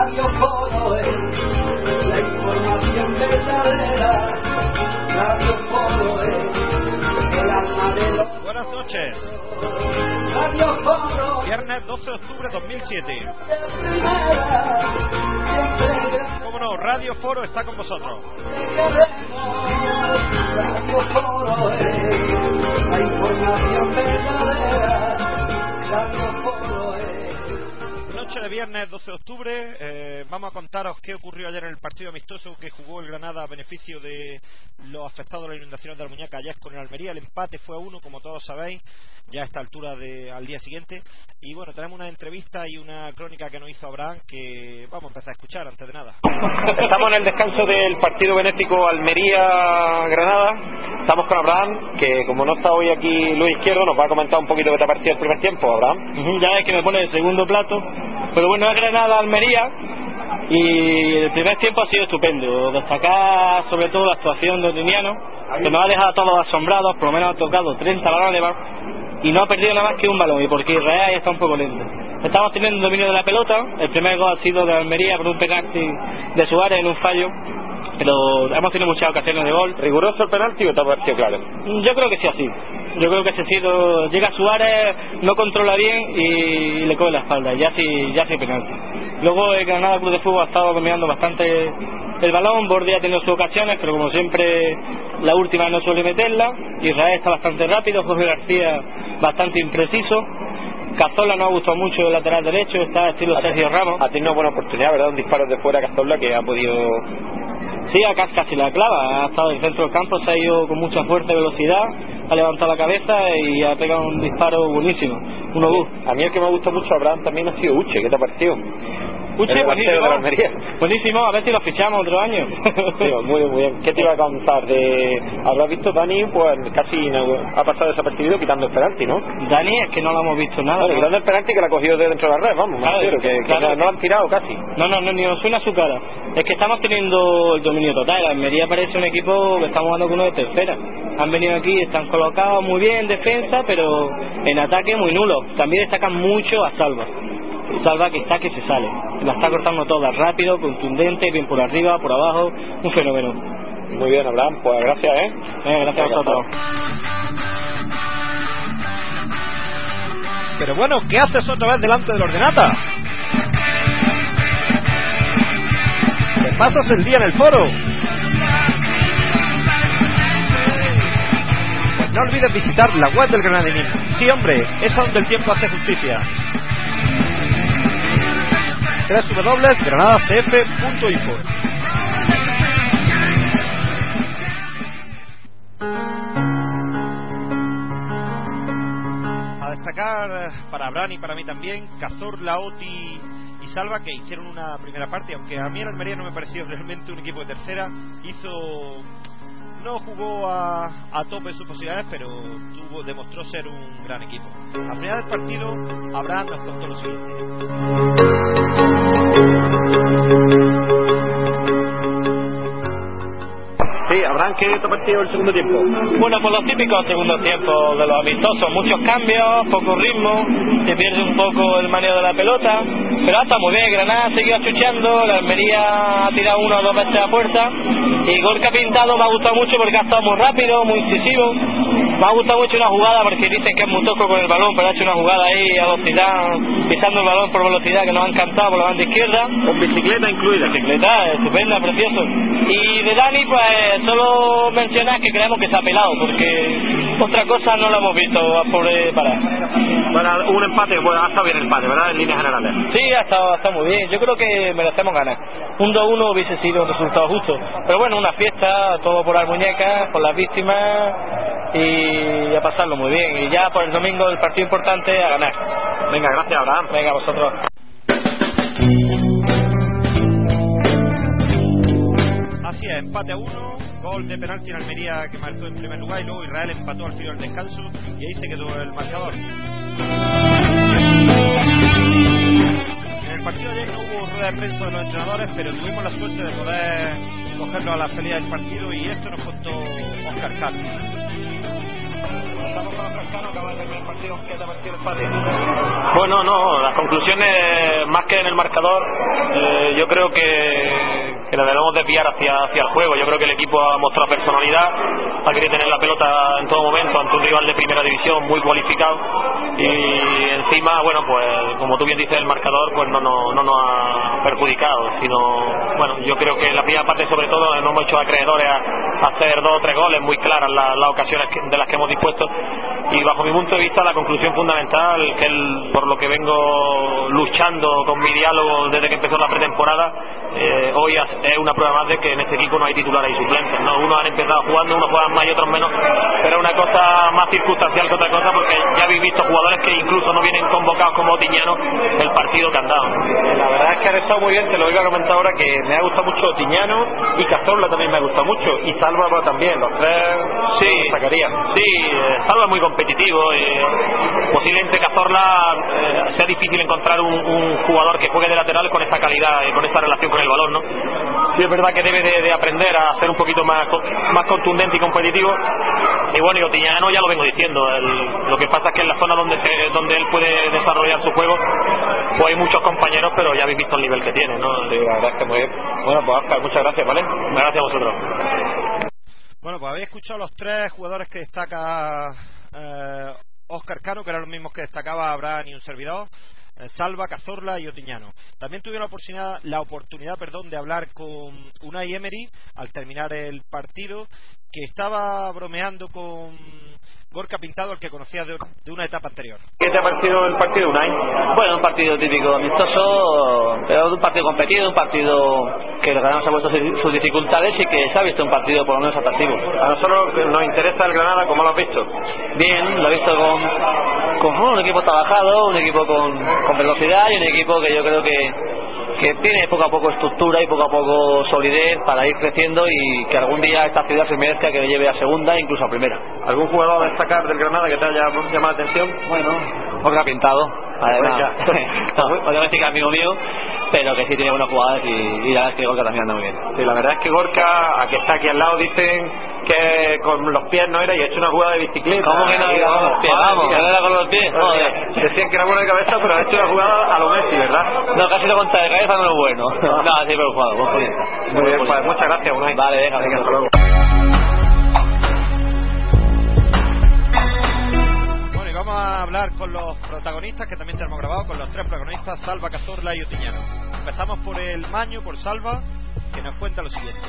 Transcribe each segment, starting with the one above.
Radio Foro es la información verdadera. Radio Foro es el alma de los... Buenas noches. Radio Foro. Viernes 12 de octubre de 2007. Cómo no, Radio Foro está con vosotros. Radio Foro es la información verdadera. Radio Foro es... Noche de viernes 12 de octubre, vamos a contaros qué ocurrió ayer en el partido amistoso que jugó el Granada a beneficio de los afectados de las inundaciones de Almuñécar ayer con el Almería. El empate fue a 1, como todos sabéis, ya a esta altura al día siguiente. Y bueno, tenemos una entrevista y una crónica que nos hizo Abraham que vamos a empezar a escuchar antes de nada. Estamos en el descanso del partido benéfico Almería-Granada. Estamos con Abraham, que como no está hoy aquí Luis Izquierdo, nos va a comentar un poquito qué te ha parecido el primer tiempo, Abraham. Ya ves que me pone el segundo plato. Pero bueno, es Granada-Almería y el primer tiempo ha sido estupendo. Destacar sobre todo la actuación de Otiniano, que nos ha dejado a todos asombrados. Por lo menos ha tocado 30 balones y no ha perdido nada más que un balón, y porque Israel está un poco lento. Estamos teniendo un dominio de la pelota. El primer gol ha sido de Almería por un penalti de Suárez en un fallo, pero hemos tenido muchas ocasiones de gol. ¿Riguroso el penalti o te ha parecido claro? Yo creo que sí, así. Yo creo que ese sido llega Suárez, no controla bien y le coge la espalda, ya sí penalti. Luego el Granada Club de Fútbol ha estado dominando bastante el balón. Bordi ha tenido sus ocasiones, pero como siempre la última no suele meterla. Israel está bastante rápido, Jorge García bastante impreciso. Cazorla no ha gustado mucho el lateral derecho, está estilo Sergio Ramos. Ha tenido buena oportunidad, ¿verdad? Un disparo de fuera Cazorla que ha podido... Sí, acá casi la clava, ha estado en el centro del campo, se ha ido con mucha fuerza y velocidad, ha levantado la cabeza y ha pegado un disparo buenísimo. A mí el que me gusta mucho, Abraham, también ha sido Uche. ¿Qué te ha parecido? Uche, buenísimo, de la Almería. Buenísimo, a ver si lo fichamos otro año. Sí, muy bien. ¿Qué te iba a contar? Habrás visto Dani, pues casi ha pasado desapercibido quitando el penalti, ¿no? Dani es que no lo hemos visto nada. Bueno, quitando el penalti que la ha cogido de dentro de la red, vamos, claro, claro. No lo han tirado casi. No, ni nos suena su cara. Es que estamos teniendo el dominio total. La Almería parece un equipo que está jugando con uno de tercera. Han venido aquí, están colocados muy bien en defensa, pero en ataque muy nulo. También destacan mucho a Salva que está que se sale, la está cortando toda, rápido, contundente, bien por arriba, por abajo, un fenómeno. Muy bien, Abraham, pues gracias, gracias a vosotros. Pero bueno, ¿qué haces otra vez delante del ordenata? ¿Qué pasas el día en el foro? Pues no olvides visitar la web del Granadinismo. Sí, hombre, es donde el tiempo hace justicia. www.granadacf.info. A destacar para Abraham y para mí también Cazorla, Oti y Salva, que hicieron una primera parte, aunque a mí el Almería no me pareció realmente un equipo de tercera. No jugó a tope sus posibilidades, pero demostró ser un gran equipo. Al final del partido, Abraham nos contó lo siguiente. Sí, Abraham, ¿qué te ha parecido el segundo tiempo? Bueno, pues los típicos segundos tiempos de los amistosos, muchos cambios, poco ritmo, se pierde un poco el manejo de la pelota, pero está muy bien. Granada ha seguido achuchando, la Almería ha tirado 1 o 2 veces a puerta, y gol que ha pintado me ha gustado mucho porque ha estado muy rápido, muy incisivo. Me ha gustado mucho una jugada porque dicen que es muy tosco con el balón, pero ha hecho una jugada ahí a velocidad, pisando el balón por velocidad, que nos ha encantado por la banda izquierda. Con bicicleta incluida. Bicicleta, estupenda, precioso. Y de Dani, pues solo mencionar que creemos que se ha pelado, porque otra cosa no lo hemos visto a pobre parar. Bueno, un empate, pues ha estado bien el empate, ¿verdad? En líneas generales. Sí, ha estado muy bien. Yo creo que merecemos ganar. Un 2-1 hubiese sido un resultado justo. Pero bueno, una fiesta, todo por las muñecas, por las víctimas, y a pasarlo muy bien. Y ya por el domingo el partido importante a ganar. Venga, gracias, Abraham. Venga, vosotros. Así es, empate a 1, gol de penalti en Almería que marcó en primer lugar, y luego Israel empató al final del descanso y ahí se quedó el marcador. En el partido de ayer no hubo rueda de prensa de los entrenadores, pero tuvimos la suerte de poder cogerlo a la salida del partido, y esto nos contó Óscar Cano. Estamos con Óscar Cano, acaba de terminar el partido. ¿Qué te pareció el empate? Bueno, no, las conclusiones más que en el marcador, yo creo que le debemos desviar hacia el juego. Yo creo que el equipo ha mostrado personalidad, ha querido tener la pelota en todo momento ante un rival de primera división muy cualificado, y encima, bueno, pues como tú bien dices, el marcador pues no nos ha perjudicado, sino, bueno, yo creo que en la primera parte sobre todo nos hemos hecho acreedores a hacer 2 o 3 goles muy claras las ocasiones de las que hemos dispuesto, y bajo mi punto de vista la conclusión fundamental, que por lo que vengo luchando con mi diálogo desde que empezó la pretemporada, hoy es una prueba más de que en este equipo no hay titulares y suplentes, ¿no? Unos han empezado jugando, unos juegan más y otros menos, pero es una cosa más circunstancial que otra cosa, porque ya habéis visto jugadores que incluso no vienen convocados como Tiñano el partido que han dado. La verdad es que ha estado muy bien, te lo iba a comentar ahora, que me ha gustado mucho Tiñano, y Cazorla también me ha gustado mucho, y Salva también, los 3 sí, sacaría. Sí, Salva es muy competitivo, posiblemente Cazorla sea difícil encontrar un jugador que juegue de lateral con esta calidad y con esta relación con el balón, ¿no? Sí, es verdad que debe de aprender a ser un poquito más contundente y competitivo, y bueno, y Tiñano ya lo vengo diciendo, lo que pasa es que en la zona donde él puede desarrollar su juego, pues hay muchos compañeros, pero ya habéis visto el nivel que tiene, ¿no? Sí, la verdad es que muy bien. Bueno, pues Oscar, muchas gracias, ¿vale? Gracias a vosotros. Bueno, pues habéis escuchado los 3 jugadores que destaca Óscar Cano, que eran los mismos que destacaba Abraham y un servidor, Salva, Cazorla y Otiñano. También tuve la oportunidad de hablar con Unai Emery al terminar el partido, que estaba bromeando con Gorka Pintado, al que conocía de una etapa anterior. ¿Qué te ha parecido el partido, Unai? Bueno, un partido típico amistoso, pero un partido competido, un partido que el Granada se ha puesto sus dificultades y que se ha visto un partido por lo menos atractivo. A nosotros nos interesa el Granada, ¿cómo lo has visto? Bien, lo he visto con un equipo trabajado, un equipo con velocidad, y un equipo que yo creo que tiene poco a poco estructura y poco a poco solidez para ir creciendo, y que algún día esta ciudad se merezca que le lleve a segunda e incluso a primera. ¿Algún jugador a destacar del Granada que te haya llamado la atención? Bueno, Jorge Pintado, además, obviamente que es amigo mío, pero que sí tiene buenos jugadores, y la verdad es que Gorka también anda muy bien. Sí, la verdad es que Gorka, a que está aquí al lado, dicen que con los pies no era, y ha hecho una jugada de bicicleta. ¿Cómo que no era con los pies? Vamos, que no era con los pies. Joder. Decían que era bueno de cabeza, pero ha hecho una jugada a lo Messi, ¿verdad? No, casi lo contra de cabeza no es bueno. No, sí, pero jugado, buen futbolista. Muy bien, pues muchas gracias, Unai. Vale, venga, hasta luego. Bueno, y vamos a hablar con los protagonistas, que también tenemos grabado, con los 3 protagonistas, Salva, Cazorla y Otiñano. Empezamos por el Maño, por Salva, que nos cuenta lo siguiente.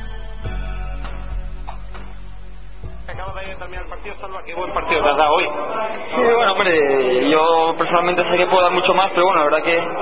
Acaba de terminar el partido, Salva, qué buen partido te has dado hoy. Sí, bueno, hombre, yo personalmente sé que puedo dar mucho más, pero bueno, la verdad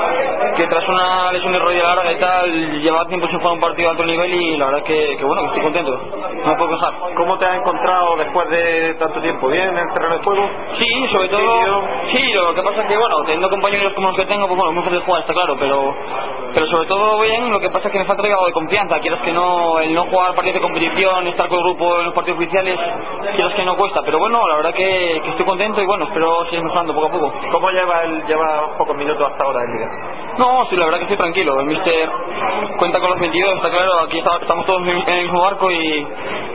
que tras una lesión de rodilla larga y tal, llevaba tiempo sin jugar un partido de alto nivel, y la verdad que bueno, que estoy contento, no me puedo quejar. ¿Cómo te has encontrado después de tanto tiempo? ¿Bien en el terreno de juego? Sí, sobre todo, sí, lo que pasa es que bueno, teniendo compañeros como los que tengo, pues bueno, muy fácil jugar, está claro, pero sobre todo bien, lo que pasa es que me falta algo de confianza, quieras que no, el no jugar partidos de competición, estar con el grupo en los partidos oficiales, quieras que no cuesta, pero bueno, la verdad que estoy contento, y bueno, espero seguir mejorando poco a poco. ¿Cómo lleva pocos minutos hasta ahora en liga? No, sí, la verdad que estoy tranquilo, el míster cuenta con los 22, está claro, aquí estamos todos en el mismo barco, y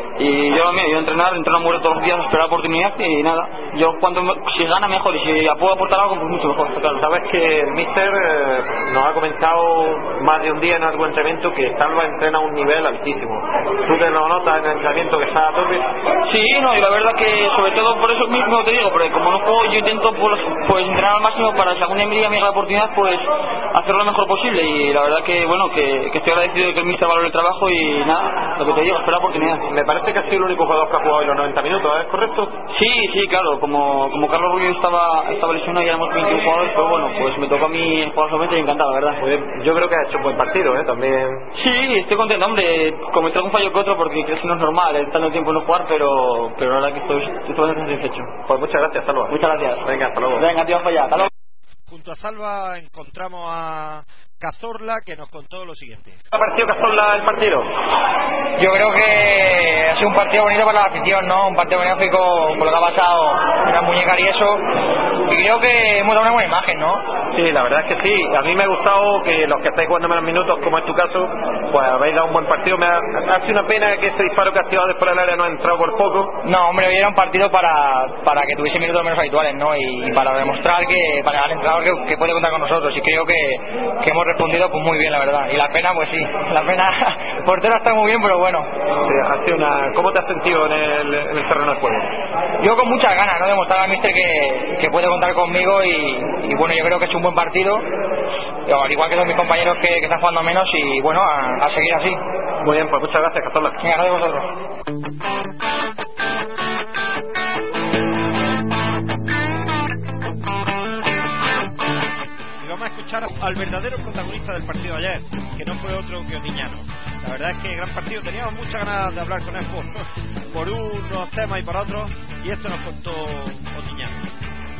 yo entreno muy todos los días, a esperar la oportunidad, y nada, yo si gana mejor, y si puedo aportar algo, pues mucho mejor, está claro. Sabes que el míster nos ha comentado más de un día en algún entrenamiento que Salva entrena a un nivel altísimo. ¿Tú te lo notas en el entrenamiento que está a tope? Sí, no, y la verdad que sobre todo por eso mismo te digo, porque como no juego, yo intento pues entrenar al máximo para, si algún día me llega la oportunidad, pues hacerlo lo mejor posible, y la verdad que bueno, que estoy agradecido de que el míster valore el trabajo, y nada, lo que te digo, espero la oportunidad. Me parece que ha sido el único jugador que ha jugado hoy los 90 minutos, ¿es correcto? Sí, claro, como Carlos Rubio estaba lesionado y éramos 21 jugadores, pues bueno, pues me tocó a mí jugar solamente, y encantado, la verdad. Muy bien. Yo creo que ha hecho un buen partido, también. Sí, estoy contento, hombre, cometí algún fallo que otro, porque creo que no es normal, tanto tiempo no jugar, pero la verdad que estoy bastante satisfecho. Pues muchas gracias, hasta luego. Muchas gracias. Venga, hasta luego. Venga, tío, para allá, hasta luego. Junto a Salva encontramos a Cazorla, que nos contó lo siguiente. ¿Qué ha parecido Cazorla el partido? Yo creo que ha sido un partido bonito para la afición, ¿no? Un partido benéfico por lo que ha pasado en la muñeca y eso. Y creo que hemos dado una buena imagen, ¿no? Sí, la verdad es que sí. A mí me ha gustado que los que estáis jugando menos minutos, como es tu caso, pues habéis dado un buen partido. Ha sido una pena que ese disparo que has tirado después del área no ha entrado por poco. No, hombre, hoy era un partido para que tuviese minutos menos habituales, ¿no? Y para demostrar para el entrenador que puede contar con nosotros. Y creo que hemos respondido pues muy bien, la verdad. Y la pena, pues sí, la pena, el portero está muy bien, pero bueno. Sí, ¿cómo te has sentido en el terreno de juego? Yo con muchas ganas, ¿no? Demostrar al míster que puede contar conmigo y bueno, yo creo que he hecho un buen partido, al igual que todos mis compañeros que están jugando menos, y bueno, a seguir así. Muy bien, pues muchas gracias, Cazorla. Gracias a vosotros. Vamos a escuchar al verdadero protagonista del partido de ayer, que no fue otro que Otiñano. La verdad es que gran partido, teníamos muchas ganas de hablar con él por unos temas y por otros, y esto nos contó Otiñano.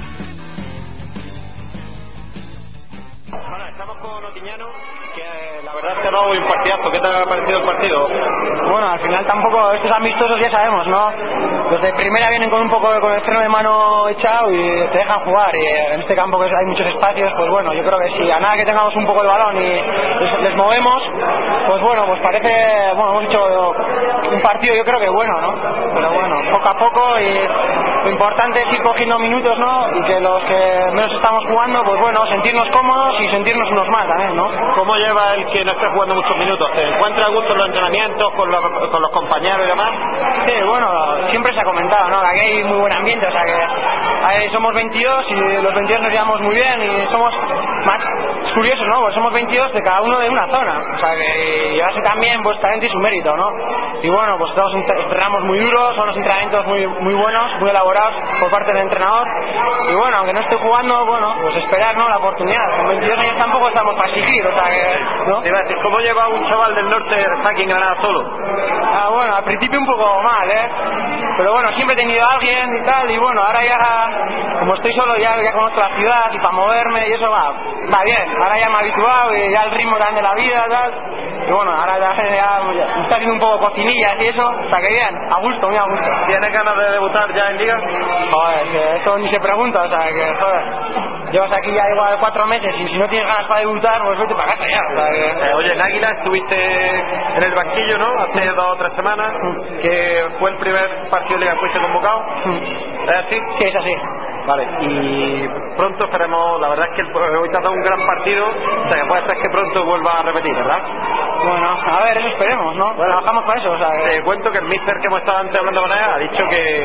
Bueno, estamos con Otiñano, que la verdad se ha dado un partidazo. ¿Qué te ha parecido el partido? Bueno, al final tampoco, estos amistosos ya sabemos, ¿no? Los de primera vienen con un poco con el freno de mano echado y te dejan jugar, y en este campo que hay muchos espacios, pues bueno, yo creo que si a nada que tengamos un poco el balón y les movemos, pues bueno, pues parece, bueno, hemos hecho un partido yo creo que bueno, ¿no? Pero bueno, poco a poco, y lo importante es ir cogiendo minutos, ¿no? Y que los que menos estamos jugando, pues bueno, sentirnos cómodos y sentirnos unos más también, ¿no? ¿Cómo lleva el que no esté jugando muchos minutos? ¿Te encuentras a gusto en los entrenamientos, con los compañeros y demás? Sí, bueno, siempre se ha comentado, ¿no? Que aquí hay muy buen ambiente, o sea que somos 22 y los 22 nos llevamos muy bien y somos más, es curioso, ¿no? Pues somos 22 de cada uno de una zona, o sea que llevarse también pues talento y su mérito, ¿no? Y bueno, pues todos entrenamos muy duros, son unos entrenamientos muy buenos, muy elaborados por parte del entrenador, y bueno, aunque no esté jugando, bueno, pues esperar, ¿no? La oportunidad. Con 22 años tampoco estamos para exigir, o sea que, ¿no? Te iba a decir, ¿cómo lleva un chaval del norte está aquí en Granada solo? Bueno, al principio un poco mal, pero bueno, siempre he tenido a alguien y tal, y bueno, ahora ya, como estoy solo, ya conozco la ciudad y para moverme y eso va bien, ahora ya me he habituado y ya el ritmo también de la vida y tal, y bueno, ahora ya me está haciendo un poco cocinillas y eso, o sea que bien, a gusto, muy a gusto. ¿Tienes ganas de debutar ya en Liga? Joder, que esto ni se pregunta, o sea que, joder, llevas aquí ya igual 4 meses y si no tienes ganas para debutar, pues vete para casa ya, o sea que... Oye, en Águila estuviste en el banquillo, ¿no? Hace 2 o 3 semanas, que fue el primer partido de Liga que fuiste convocado. ¿Es así? Sí, es así. Vale, y pronto esperemos, la verdad es que hoy te ha dado un gran partido, o sea que puede ser que pronto vuelva a repetir, ¿verdad? Bueno, a ver, eso esperemos, ¿no? Bueno, trabajamos para eso, o sea que... Te cuento que el míster que hemos estado antes hablando con él ha dicho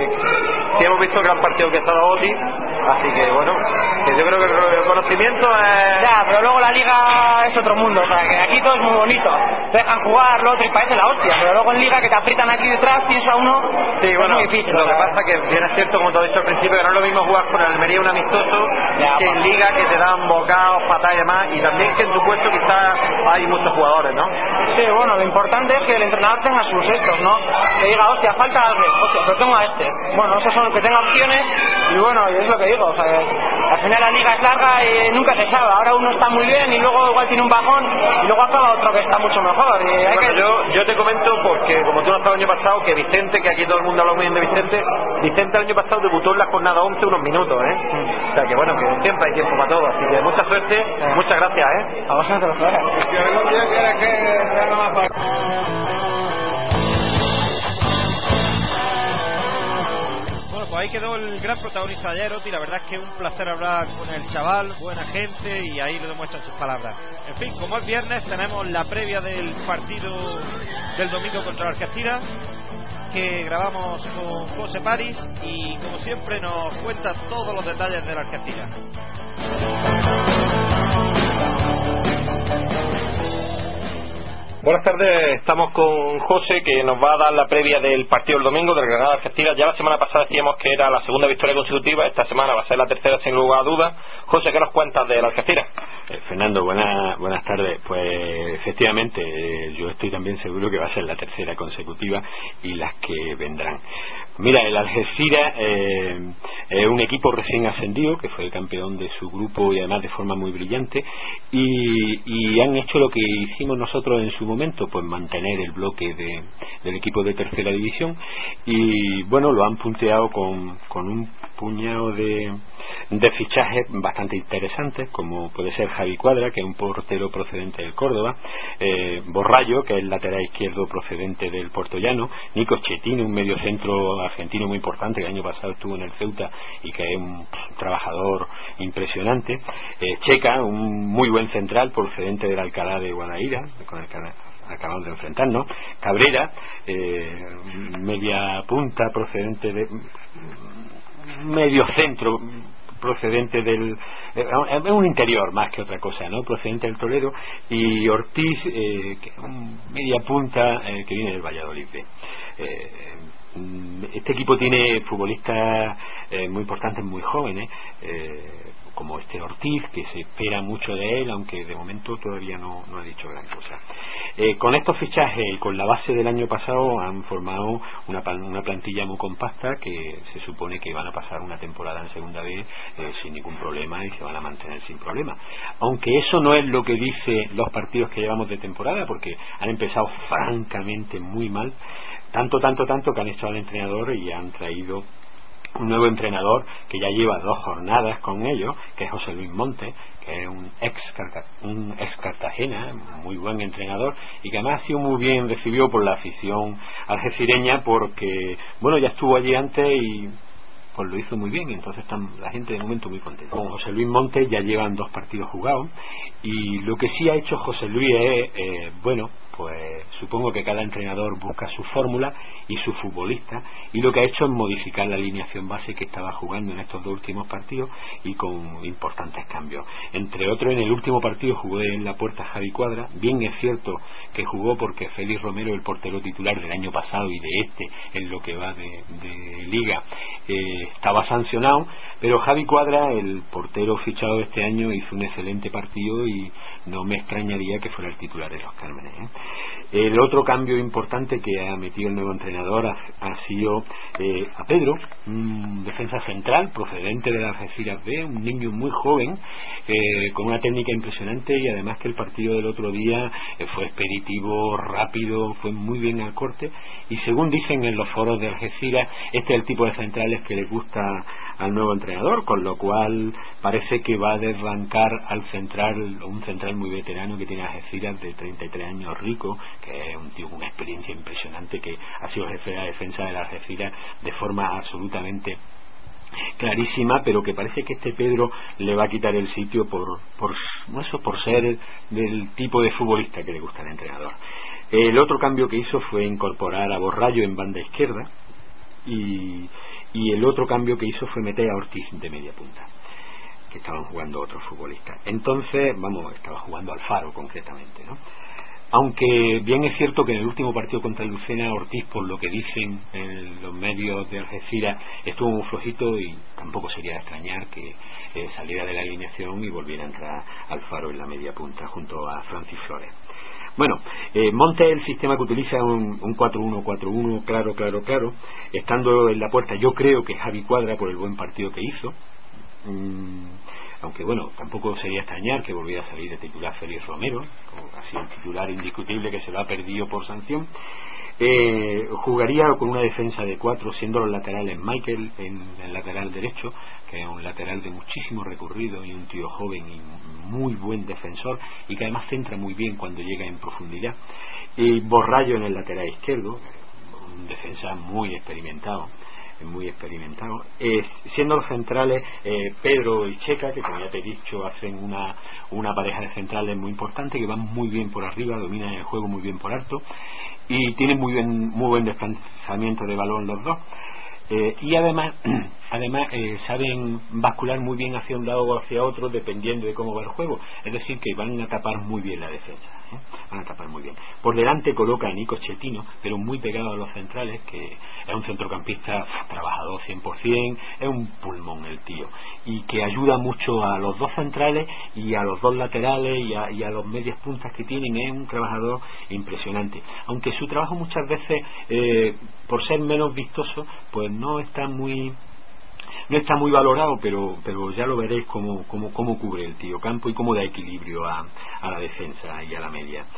que hemos visto el gran partido que está dando Oti, así que bueno, que yo creo que el conocimiento es... Ya, pero luego la Liga es otro mundo, o sea que aquí todo es muy bonito, te dejan jugar, lo otro y parece la hostia, pero luego en Liga que te aprietan aquí detrás, piensa uno, sí, bueno, es muy difícil. Lo que pasa es que bien es cierto, como te he dicho al principio, que no es lo mismo jugar con el Almería un amistoso ya, que en Liga, que te dan bocados, patadas y demás, y también que en tu puesto quizás hay muchos jugadores, ¿no? Sí, bueno, lo importante es que el entrenador tenga sus estos, ¿no? Que diga, hostia, falta alguien, hostia, pero tengo a este. Bueno, esos son los que tengan opciones, y bueno, y es lo que digo, o sea, al final la Liga es larga y nunca se sabe. Ahora uno está muy bien y luego igual tiene un bajón y luego acaba otro que está mucho mejor. Y hay yo te comento porque como tú no estabas el año pasado, que Vicente, que aquí todo el mundo habla muy bien de Vicente el año pasado debutó en la jornada 11 unos minutos, O sea que bueno, que siempre hay tiempo para todo, así que mucha suerte, muchas gracias, A vosotros, Bueno, pues ahí quedó el gran protagonista de ayer, Oti. La verdad es que un placer hablar con el chaval, buena gente, y ahí lo demuestran sus palabras. En fin, como es viernes, tenemos la previa del partido del domingo contra Algeciras, que grabamos con José París, y como siempre nos cuenta todos los detalles de la Algeciras. Buenas tardes, estamos con José, que nos va a dar la previa del partido del domingo del Granada Algeciras. Ya la semana pasada decíamos que era la segunda victoria consecutiva, esta semana va a ser la tercera sin lugar a dudas. José, ¿qué nos cuentas de la Algeciras? Fernando, buenas tardes. Pues efectivamente, yo estoy también seguro que va a ser la tercera consecutiva y las que vendrán. Mira, el Algeciras es un equipo recién ascendido, que fue campeón de su grupo y además de forma muy brillante, y han hecho lo que hicimos nosotros en su momento momento pues mantener el bloque del equipo de tercera división, y bueno, lo han punteado con un puñado de fichajes bastante interesantes, como puede ser Javi Cuadra, que es un portero procedente del Córdoba, Borrallo, que es el lateral izquierdo procedente del Puertollano, Nico Schettino, un mediocentro argentino muy importante que el año pasado estuvo en el Ceuta y que es un trabajador impresionante, Checa, un muy buen central procedente del Alcalá de Guadaira, con el que acabamos de enfrentarnos, Cabrera, media punta procedente de medio centro procedente del es un interior más que otra cosa, ¿no? Procedente del Toledo, y Ortiz, que es un media punta que viene del Valladolid. Este equipo tiene futbolistas muy importantes, muy jóvenes, como este Ortiz, que se espera mucho de él, aunque de momento todavía no ha dicho gran cosa. Con estos fichajes y con la base del año pasado han formado una plantilla muy compacta, que se supone que van a pasar una temporada en segunda B sin ningún problema, y se van a mantener sin problema, aunque eso no es lo que dice los partidos que llevamos de temporada, porque han empezado francamente muy mal, tanto que han echado al entrenador y han traído un nuevo entrenador que ya lleva 2 jornadas con ellos, que es José Luis Montes, que es un ex Cartagena, muy buen entrenador, y que además ha sido muy bien recibido por la afición algecireña, porque bueno, ya estuvo allí antes y pues lo hizo muy bien, entonces están la gente de momento muy contenta. Con José Luis Montes ya llevan 2 partidos jugados, y lo que sí ha hecho José Luis es bueno, pues supongo que cada entrenador busca su fórmula y su futbolista, y lo que ha hecho es modificar la alineación base que estaba jugando en estos 2 últimos partidos, y con importantes cambios. Entre otros, en el último partido jugó en la puerta Javi Cuadra. Bien es cierto que jugó porque Félix Romero, el portero titular del año pasado y de en lo que va de liga, estaba sancionado, pero Javi Cuadra, el portero fichado este año, hizo un excelente partido y no me extrañaría que fuera el titular de los Cármenes. El otro cambio importante que ha metido el nuevo entrenador ha sido a Pedro, un defensa central procedente de la Algeciras B, un niño muy joven, con una técnica impresionante, y además que el partido del otro día fue expeditivo, rápido, fue muy bien al corte, y según dicen en los foros de Algeciras, este es el tipo de centrales que le gusta al nuevo entrenador, con lo cual parece que va a desbancar al central, un central muy veterano que tiene Algeciras, de 33 años, Rico, que es un tío con una experiencia impresionante, que ha sido jefe de la defensa de la Algeciras de forma absolutamente clarísima, pero que parece que este Pedro le va a quitar el sitio por ser del tipo de futbolista que le gusta al entrenador. El otro cambio que hizo fue incorporar a Borrallo en banda izquierda, y el otro cambio que hizo fue meter a Ortiz de media punta, que estaban jugando otros futbolistas. Entonces, estaba jugando Alfaro concretamente, ¿no? Aunque bien es cierto que en el último partido contra el Lucena, Ortiz, por lo que dicen en los medios de Algeciras, estuvo muy flojito, y tampoco sería de extrañar que saliera de la alineación y volviera a entrar Alfaro en la media punta junto a Francis Flores. Bueno, Montes, el sistema que utiliza un 4-1-4-1 claro, estando en la puerta yo creo que Javi Cuadra, por el buen partido que hizo, aunque bueno, tampoco sería extrañar que volviera a salir de titular Félix Romero, ha sido un titular indiscutible que se lo ha perdido por sanción. Jugaría con una defensa de 4, siendo los laterales Michael en el lateral derecho, que es un lateral de muchísimo recorrido y un tío joven y muy buen defensor, y que además centra muy bien cuando llega en profundidad, y Borrallo en el lateral izquierdo, un defensa muy experimentado, siendo los centrales Pedro y Checa, que como ya te he dicho hacen una pareja de centrales muy importante, que van muy bien por arriba, dominan el juego muy bien por alto, y tienen muy buen desplazamiento de balón los dos, y además saben bascular muy bien hacia un lado o hacia otro dependiendo de cómo va el juego, es decir, que van a tapar muy bien la defensa, van a tapar muy bien. Por delante coloca a Nico Schettino, pero muy pegado a los centrales, que es un centrocampista trabajador 100%, es un pulmón el tío, y que ayuda mucho a los 2 centrales y a los 2 laterales y a los medias puntas que tienen. Es un trabajador impresionante, aunque su trabajo muchas veces por ser menos vistoso pues no está muy valorado, pero ya lo veréis cómo cubre el tío campo y cómo da equilibrio a la defensa y a la media.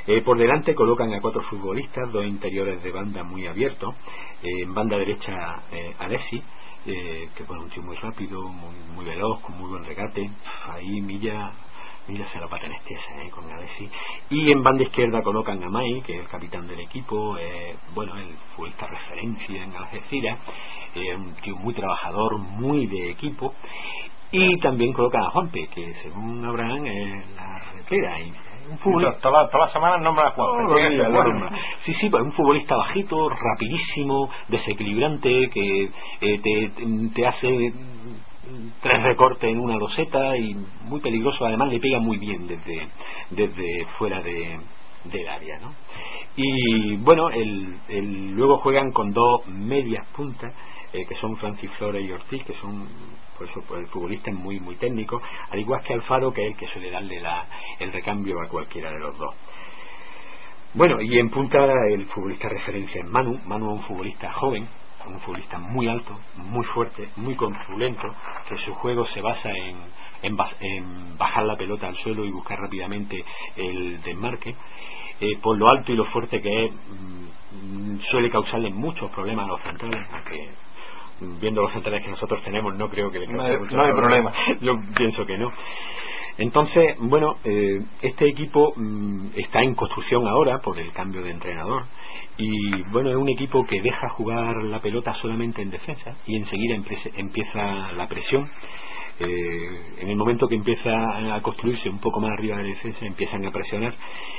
Por delante colocan a 4 futbolistas, 2 interiores de banda muy abiertos. En banda derecha Alessi, que bueno, un tío muy rápido, muy veloz, con muy buen regate. Ahí Milla se lo pata en extiesa con Alessi. Y en banda izquierda colocan a Mai, que es el capitán del equipo, bueno, el futbolista referencia en Algeciras, un tío muy trabajador, muy de equipo. Y también colocan a Juanpe, que según Abraham es la retera. Y un futbolista, todas las semanas nombra a Juanpe. Sí, pues un futbolista bajito, rapidísimo, desequilibrante, que te hace 3 recortes en una loseta y muy peligroso. Además le pega muy bien desde fuera del área, ¿no? Y bueno, luego juegan con 2 medias puntas, que son Francis Flores y Ortiz, que son, por eso, el futbolista es muy muy técnico, al igual que Alfaro, que es el que suele darle el recambio a cualquiera de los dos. Bueno, y en punta el futbolista referencia es Manu. Manu es un futbolista joven, un futbolista muy alto, muy fuerte, muy contundente, que su juego se basa en bajar la pelota al suelo y buscar rápidamente el desmarque. Por lo alto y lo fuerte que es, suele causarle muchos problemas a los centrales, aunque viendo los centrales que nosotros tenemos no creo que le cause mucho problema. Yo pienso que no. Entonces, bueno, este equipo está en construcción ahora por el cambio de entrenador. Y bueno, es un equipo que deja jugar la pelota solamente en defensa y enseguida empieza la presión. En el momento que empieza a construirse un poco más arriba de la defensa, empiezan a presionar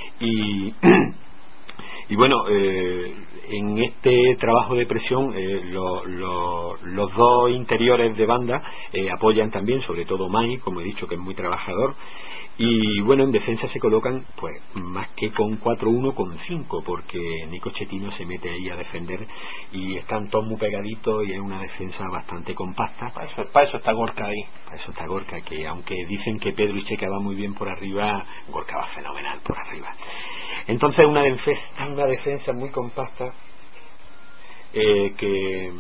y bueno, en este trabajo de presión los 2 interiores de banda apoyan también, sobre todo Mai, como he dicho, que es muy trabajador. Y bueno, en defensa se colocan, pues más que con 4-1, con 5, porque Nico Chetino se mete ahí a defender y están todos muy pegaditos y es una defensa bastante compacta. Para eso está Gorka ahí. Para eso está Gorka, que aunque dicen que Pedro y Checa va muy bien por arriba, Gorka va fenomenal por arriba. Entonces una defensa muy compacta, que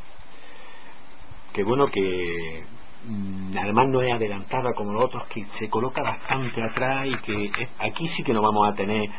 bueno, que además no es adelantada como los otros, que se coloca bastante atrás y que aquí sí que no vamos a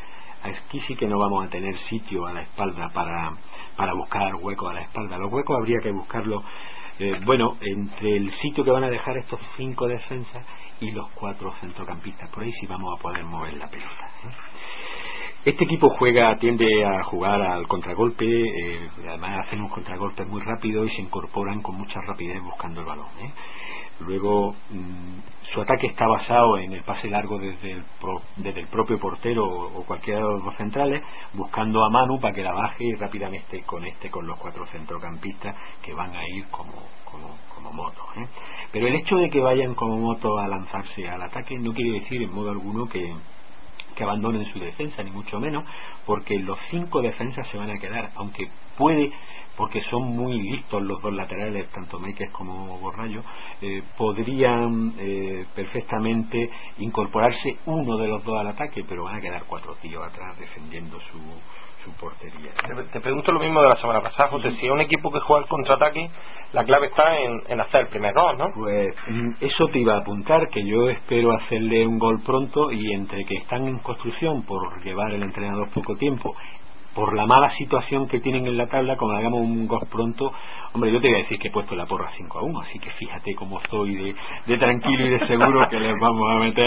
tener sitio a la espalda para buscar huecos a la espalda. Los huecos habría que buscarlos bueno, entre el sitio que van a dejar estos 5 defensas y los 4 centrocampistas. Por ahí sí vamos a poder mover la pelota, Este equipo tiende a jugar al contragolpe, además hacen unos contragolpes muy rápidos y se incorporan con mucha rapidez buscando el balón. Luego su ataque está basado en el pase largo desde el propio portero o cualquiera de los 2 centrales, buscando a Manu para que la baje y rápidamente conecte con los 4 centrocampistas, que van a ir como motos. Pero el hecho de que vayan como motos a lanzarse al ataque no quiere decir en modo alguno que abandonen su defensa, ni mucho menos, porque los 5 defensas se van a quedar, aunque puede, porque son muy listos los 2 laterales, tanto Meikes como Borrallo, podrían perfectamente incorporarse uno de los 2 al ataque, pero van a quedar 4 tíos atrás defendiendo su portería. Te pregunto lo mismo de la semana pasada, José. Si es un equipo que juega al contraataque, la clave está en hacer el primer gol, ¿no? Pues eso te iba a apuntar, que yo espero hacerle un gol pronto, y entre que están en construcción por llevar el entrenador poco tiempo, por la mala situación que tienen en la tabla, como hagamos un gol pronto, hombre, yo te voy a decir que he puesto la porra 5-1, así que fíjate cómo estoy de tranquilo y de seguro que les vamos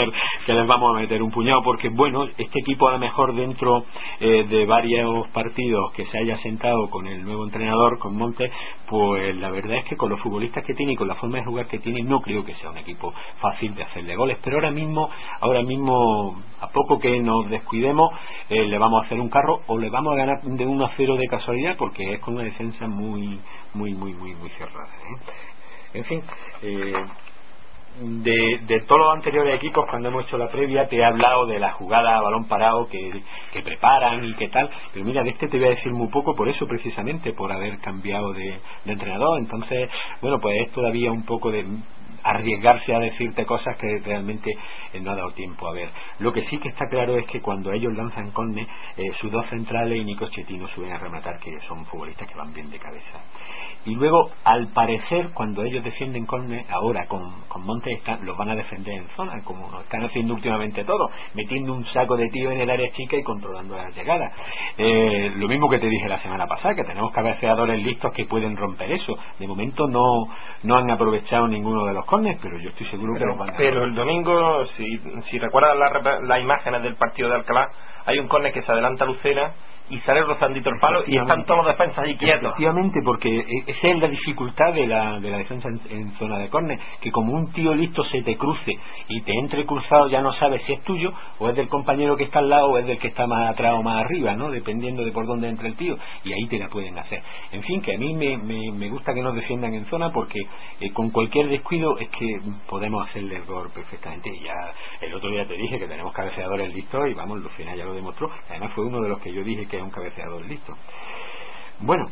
a meter un puñado, porque bueno, este equipo a lo mejor dentro de varios partidos que se haya sentado con el nuevo entrenador, con Montes, pues la verdad es que con los futbolistas que tiene y con la forma de jugar que tiene, no creo que sea un equipo fácil de hacerle goles, pero ahora mismo a poco que nos descuidemos, le vamos a hacer un carro, o le vamos a ganar de 1-0 de casualidad, porque es con una defensa muy cerrada. En fin, de todos los anteriores equipos, cuando hemos hecho la previa, te he hablado de la jugada a balón parado que preparan y qué tal, pero mira, de este te voy a decir muy poco, por eso precisamente, por haber cambiado de entrenador. Entonces, bueno, pues es todavía un poco arriesgarse a decirte cosas que realmente no ha dado tiempo a ver. Lo que sí que está claro es que cuando ellos lanzan córner, sus dos centrales y Nico Schettino suben a rematar, que son futbolistas que van bien de cabeza. Y luego, al parecer, cuando ellos defienden córner, ahora con Montes los van a defender en zona, como están haciendo últimamente todo, metiendo un saco de tío en el área chica y controlando las llegadas. Lo mismo que te dije la semana pasada, que tenemos cabeceadores listos que pueden romper eso. De momento no han aprovechado ninguno de los córneres, pero yo estoy seguro que los van a hacer. Pero el domingo, si recuerdas las imágenes del partido de Alcalá, hay un córner que se adelanta a Lucena y sale rozandito el palo y están todos los defensas ahí quietos. Efectivamente, porque esa es la dificultad de la defensa en zona de córner, que como un tío listo se te cruce y te entre cruzado, ya no sabes si es tuyo o es del compañero que está al lado o es del que está más atrás o más arriba, ¿no? Dependiendo de por dónde entre el tío, y ahí te la pueden hacer. En fin, que a mí me gusta que nos defiendan en zona, porque con cualquier descuido es que podemos hacerle el gol perfectamente. Y ya el otro día te dije que tenemos cabeceadores listos y vamos, Lucena ya lo demostró. Además fue uno de los que yo dije que es un cabeceador listo. Bueno,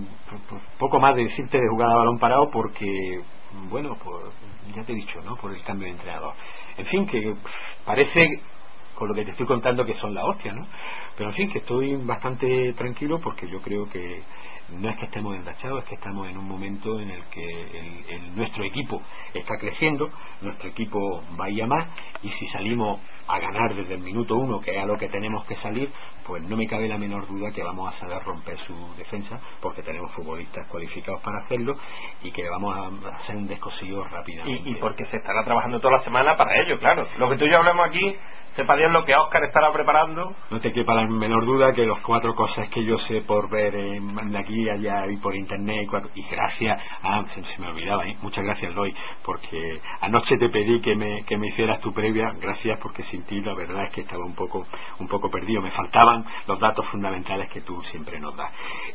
poco más de decirte de jugar a balón parado, porque bueno, ya te he dicho, ¿no? Por el cambio de entrenador. En fin, que parece, con lo que te estoy contando, que son la hostia, ¿no? Pero en fin, que estoy bastante tranquilo, porque yo creo que no es que estemos enrachados, es que estamos en un momento en el que nuestro equipo está creciendo, nuestro equipo va a ir a más, y si salimos a ganar desde el minuto 1, que es a lo que tenemos que salir, pues no me cabe la menor duda que vamos a saber romper su defensa, porque tenemos futbolistas cualificados para hacerlo y que vamos a hacer un descosido rápidamente. Y porque se estará trabajando toda la semana para ello, claro. Lo que tú y yo hablamos aquí, sepa Dios lo que Óscar estará preparando. No te quepa la menor duda que los 4 cosas que yo sé por ver de aquí a allá y por internet, y gracias se me olvidaba, muchas gracias, Loy, porque anoche te pedí que me hicieras tu previa. Gracias, porque sin ti la verdad es que estaba un poco perdido, me faltaban los datos fundamentales que tú siempre nos das,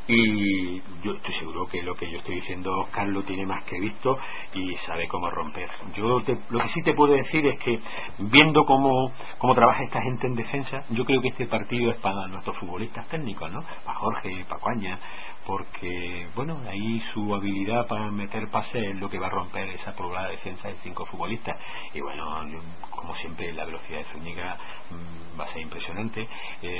y yo estoy seguro que lo que yo estoy diciendo Óscar lo tiene más que visto y sabe cómo romper. Lo que sí te puedo decir es que, viendo cómo trabaja esta gente en defensa, yo creo que este partido es para nuestros futbolistas técnicos, ¿no? Para Jorge, para Cuaña, porque bueno, ahí su habilidad para meter pases es lo que va a romper esa poblada defensa de 5 futbolistas. Y bueno, como siempre, la velocidad de Zúñiga va a ser impresionante.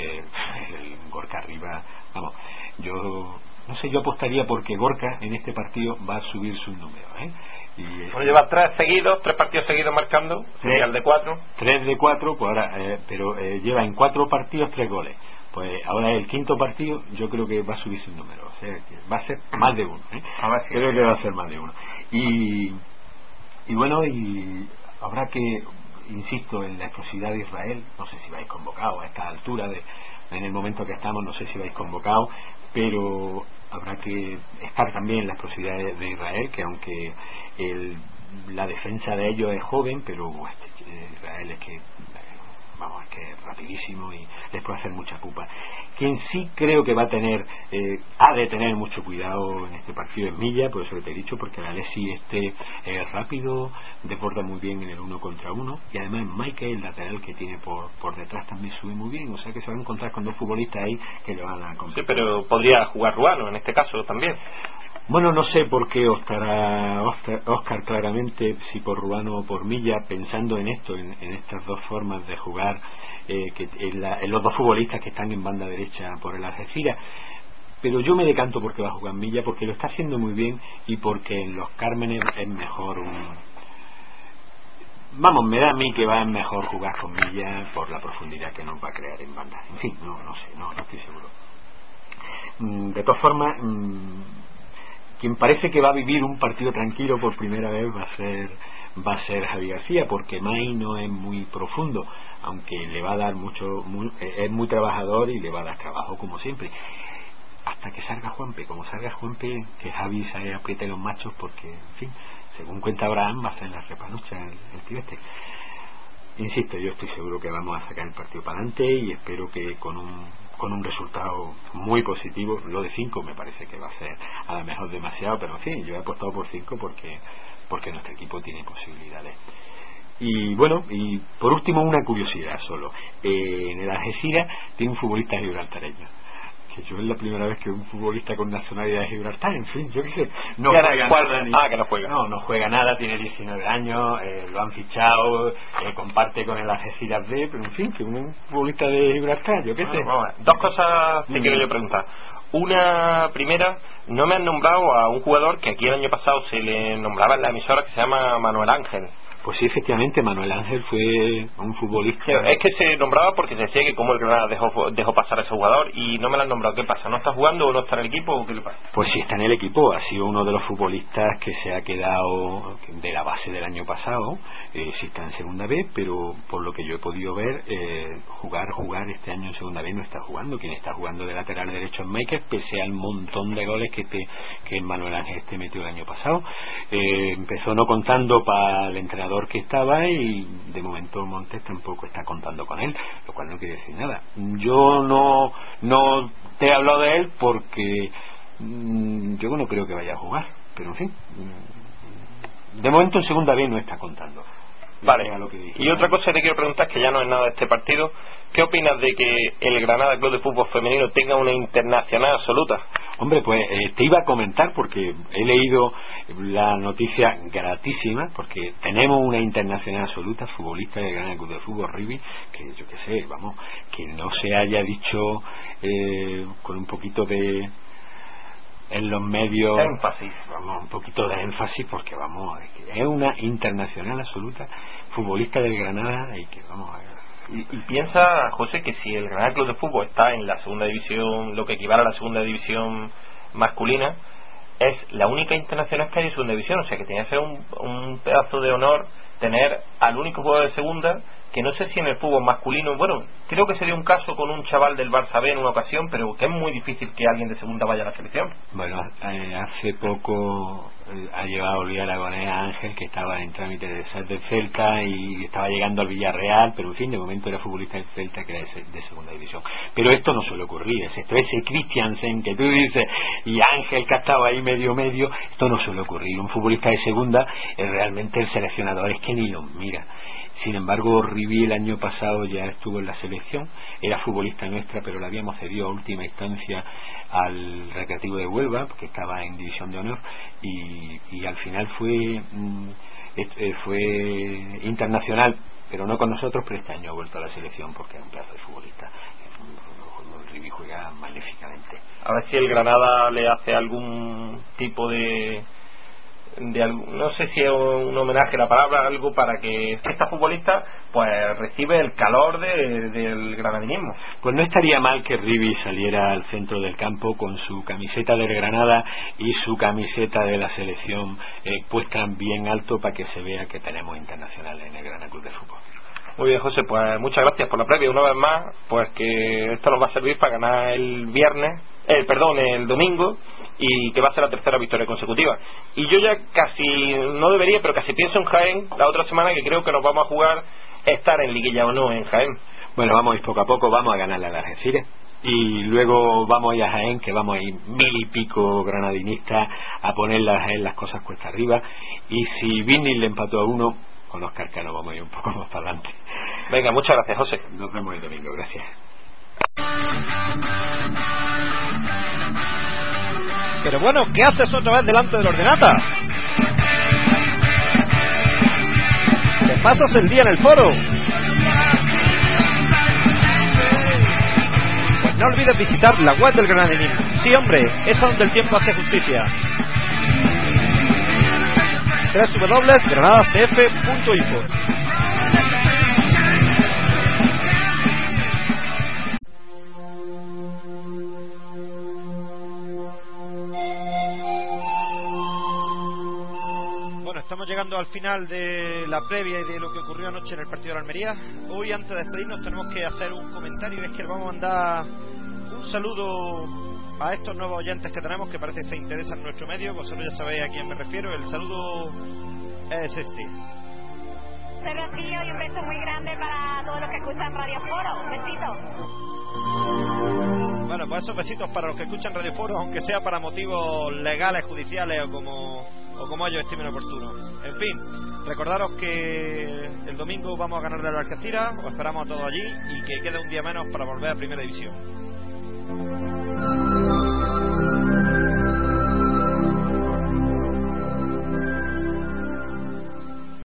El Gorka arriba, vamos, yo no sé, yo apostaría porque Gorka en este partido va a subir sus números, Bueno, lleva 3 partidos seguidos marcando, sería el de 4. 3 de 4, pues ahora, pero lleva en 4 partidos 3 goles. Pues ahora el 5.º partido, yo creo que va a subir sus números, o sea, que va a ser más de 1. Creo que va a ser más de 1. Y bueno, y habrá que, insisto, en la explosividad de Israel. No sé si vais convocados a esta altura, en el momento que estamos, no sé si vais convocados, pero habrá que estar también en la explosividad de Israel, que aunque la defensa de ellos es joven, pero Israel es que es rapidísimo y les puede hacer mucha pupa. Quien sí creo que va a tener ha de tener mucho cuidado en este partido es Milla, por eso te he dicho, porque la Alessi es rápido, desborda muy bien en el 1 contra 1, y además Michael, el lateral que tiene por detrás, también sube muy bien, o sea que se va a encontrar con 2 futbolistas ahí que le van a complicar. Sí, pero podría jugar Ruano en este caso también. Bueno, no sé por qué optará Óscar claramente, si por Ruano o por Milla, pensando en esto, en estas 2 formas de jugar, en los 2 futbolistas que están en banda derecha por el Algeciras. Pero yo me decanto porque va a jugar Milla, porque lo está haciendo muy bien y porque en los Cármenes es mejor me da a mí que va a mejor jugar con Milla por la profundidad que nos va a crear en banda. En fin, no sé, no estoy seguro. De todas formas, quien parece que va a vivir un partido tranquilo por primera vez va a ser Javi García, porque Mai no es muy profundo, aunque le va a dar es muy trabajador y le va a dar trabajo como siempre, hasta que salga Juanpe. Como salga Juanpe, que Javi se apriete los machos, porque en fin, según cuenta Abraham, va a ser la repanucha el tío este. Insisto, yo estoy seguro que vamos a sacar el partido para adelante, y espero que con un resultado muy positivo. Lo de 5 me parece que va a ser a lo mejor demasiado, pero en fin, yo he apostado por 5 porque nuestro equipo tiene posibilidades. Y bueno, y por último una curiosidad solo, en el Algeciras tiene un futbolista gibraltareño que yo es la primera vez que un futbolista con nacionalidad de Gibraltar, en fin, yo qué sé, no juega nada. Que no juega. No juega nada, tiene 19 años, lo han fichado, comparte con el Algeciras B, pero en fin, que un futbolista de Gibraltar, yo qué sé. Dos cosas que quiero yo preguntar. Una primera, no me han nombrado a un jugador que aquí el año pasado se le nombraba en la emisora, que se llama Manuel Ángel. Pues sí, efectivamente, Manuel Ángel fue un futbolista. Es que se nombraba porque se decía que como el Granada dejó pasar a ese jugador y no me lo han nombrado. ¿Qué pasa? ¿No está jugando o no está en el equipo o qué le pasa? Pues sí, está en el equipo. Ha sido uno de los futbolistas que se ha quedado de la base del año pasado. Sí está en segunda B, pero por lo que yo he podido ver, jugar este año en segunda B no está jugando. Quien está jugando de lateral derecho es Maker, pese al montón de goles que Manuel Ángel metió el año pasado. Empezó no contando para el entrenador que estaba y de momento Montes tampoco está contando con él, lo cual no quiere decir nada. Yo no te he hablado de él porque yo no creo que vaya a jugar, pero en fin, de momento en segunda B no está contando. Vale, y otra cosa que te quiero preguntar, que ya no es nada de este partido, ¿qué opinas de que el Granada Club de Fútbol Femenino tenga una internacional absoluta? Hombre, pues te iba a comentar porque he leído la noticia gratísima, porque tenemos una internacional absoluta, futbolista del Granada Club de Fútbol, Rivi, que yo qué sé, vamos, que no se haya dicho con un poquito de en los medios énfasis, vamos, un poquito de énfasis, porque vamos, es una internacional absoluta, futbolista del Granada, y que vamos y piensa, José, que si el Granada Club de Fútbol está en la segunda división, lo que equivale a la segunda división masculina, es la única internacional que hay en segunda división, o sea que tiene que ser un pedazo de honor tener al único jugador de segunda, que no sé si en el fútbol masculino, bueno, creo que se dio un caso con un chaval del Barça B en una ocasión, pero que es muy difícil que alguien de segunda vaya a la selección. Bueno, hace poco ha llevado a Olivia Aragonés a Ángel, que estaba en trámite de ser del Celta y estaba llegando al Villarreal, pero en fin, de momento era futbolista del Celta, que era de segunda división. Pero esto no suele ocurrir, esto ese Christiansen que tú dices, y Ángel que estaba ahí medio, esto no suele ocurrir. Un futbolista de segunda, realmente el seleccionador es que ni lo mira. Sin embargo, Rivi el año pasado ya estuvo en la selección, era futbolista nuestra, pero la habíamos cedido a última instancia al Recreativo de Huelva, porque estaba en División de Honor, y al final fue internacional, pero no con nosotros, pero este año ha vuelto a la selección porque es un pedazo de futbolista. Rivi juega magníficamente. A ver si el Granada le hace algún tipo de no sé si es un homenaje a la palabra, algo para que esta futbolista pues recibe el calor del granadinismo. Pues no estaría mal que Rivi saliera al centro del campo con su camiseta del Granada y su camiseta de la selección puesta bien alto, para que se vea que tenemos internacionales en el Granada Club de Fútbol. Muy bien, José, pues muchas gracias por la previa una vez más, pues que esto nos va a servir para ganar el domingo, y que va a ser la tercera victoria consecutiva. Y yo ya casi, no debería, pero casi pienso en Jaén la otra semana, que creo que nos vamos a jugar estar en liguilla o no en Jaén. Bueno, vamos a ir poco a poco, vamos a ganarle a la Algeciras y luego vamos a ir a Jaén, que vamos a ir 1000 y pico granadinistas a poner las cosas cuesta arriba, y si Vinny le empató a 1, con los carcanos vamos a ir un poco más para adelante. Venga, muchas gracias, José. Nos vemos el domingo, gracias. Pero bueno, ¿qué haces otra vez delante del ordenata? ¿Te pasas el día en el foro? Pues no olvides visitar la web del Granadinismo. Sí, hombre, es donde el tiempo hace justicia. www.granadacf.info. Estamos llegando al final de la previa y de lo que ocurrió anoche en el partido de la Almería. Hoy, antes de despedirnos, tenemos que hacer un comentario, y es que le vamos a mandar un saludo a estos nuevos oyentes que tenemos, que parece que se interesan en nuestro medio. Vosotros ya sabéis a quién me refiero. El saludo es este. Soy Rocío, y un beso muy grande para todos los que escuchan Radio Foro. Un besito. Bueno, pues esos besitos para los que escuchan Radio Foro, aunque sea para motivos legales, judiciales o como ellos estimen oportuno. En fin, recordaros que el domingo vamos a ganarle a la Algeciras, os esperamos a todos allí, y que quede un día menos para volver a Primera División.